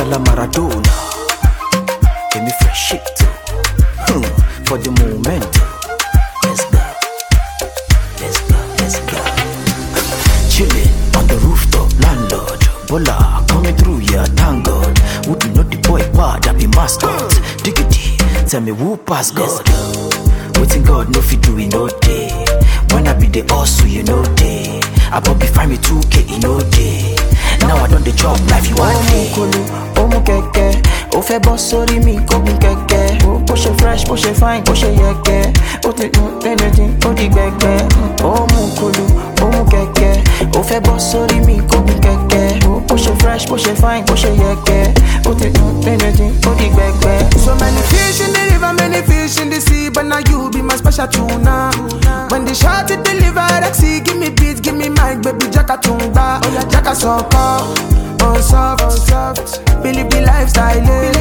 la Maradona. Give me fresh shit too. For the moment. Let's go. Let's go, let's go. Chillin' on the rooftop, landlord. Bola coming through, yeah, thank God. Would you know the boy bad, I be mascot. Diggity, tell me who pass God. Waiting God, no fit do it no day. When I be the hustle, you know day. I bought be find me 2K, you know day. Now I done the job, life you want me. Omu keke, o fe boss sorry me, kogun keke. Push it fresh, push it fine, push it yeke. Put it anything, put it back. Omu kulu, omu keke, o fe boss sorry me, kogun keke. Push it fresh, push it fine, push it yeke. Put it anything, put it back. So many fish in the river, many fish in the sea, but now you be my special tuna. When the shot it deliver, Rexy, give me beats, give me mic, baby, Jacka Tunga. Oh yeah, Jacka Soka, on soft, believe the lifestyle,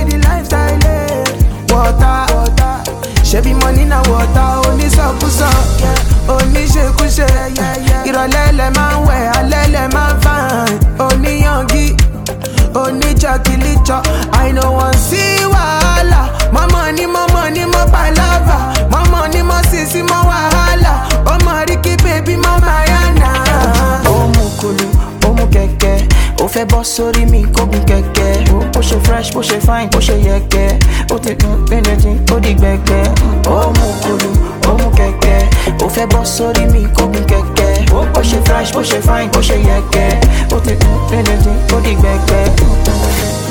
water, shebi money na water, only sokuso, only shekushe, irolele man we, alele man fine, only yongi, only chakilicho, I no one see wahala, my money, my palava, my money, my sissy, my wahala, oh my Ricky baby, my Mariana. Omu kulu, omu keke, o fe boss sorry me, kogun keke. Push it fresh, push it fine, push it yeke. Put it anything, put it back. Omu kulu, omu keke, o fe boss sorry me, kogun keke. Push it fresh, push it fine, push it yeke. Put it anything, put it back.